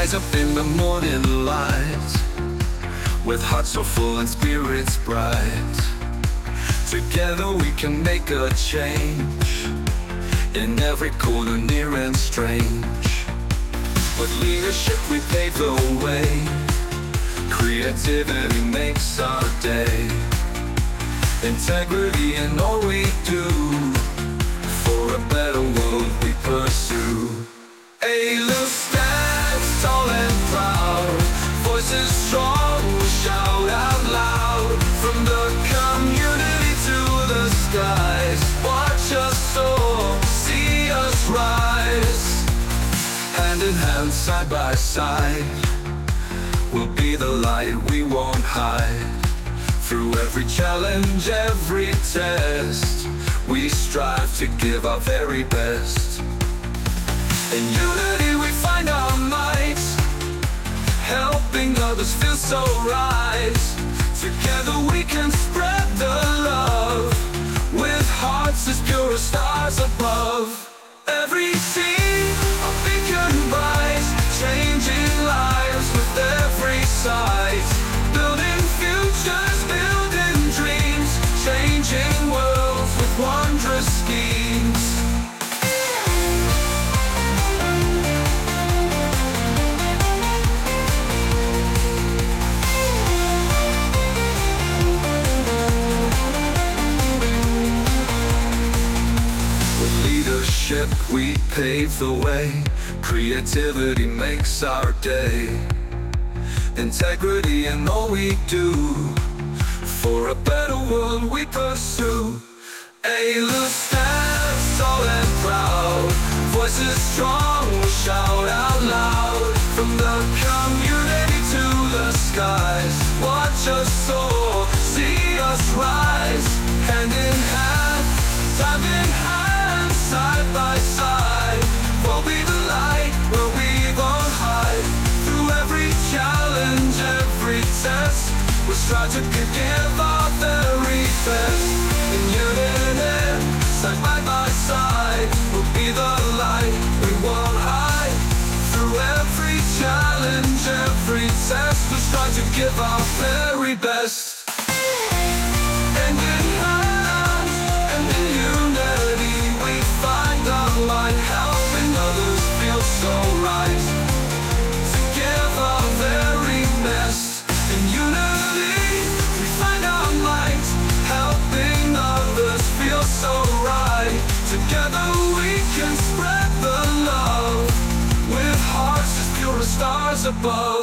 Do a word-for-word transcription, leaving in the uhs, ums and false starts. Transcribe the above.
rise up in the morning light, with hearts so full and spirits bright. Together we can make a change, in every corner near and strange. With leadership we pave the way, creativity makes our day. Integrity in all we do, for a better world we pursue. A-Lou stands tall and proud, voices strong, we shout out loud. From the community to the skies, watch us soar, see us rise. Hand in hand, side by side, we'll be the light we won't hide. Through every challenge, every test, we strive to give our very best. In unity we find our might, helping others feel so right. Together we can spread the love, with hearts as pure as stars above. Every team, a beacon bright, changing lives with every sight. Building futures, building dreams, changing worlds with wondrous schemes. With leadership we pave the way, creativity makes our day. Integrity in all we do, for a better world we pursue. A-Lou stands tall and proud, voices strong, we shout out loud. From the community to the skies, watch us soar, see us rise. Hand in hand, time in hand, side by side, we'll be the light where we won't hide. Through every challenge, every test, we strive to give our very best. In unity, side by my side, we'll be the light we won't hide. Through every challenge, every test, we strive to give our very best. And in hand, and in unity, we find our light, helping others feel so right. To give our very best. In unity, we find our light, helping others feel so right. Together we can spread the love, with hearts as pure as stars above.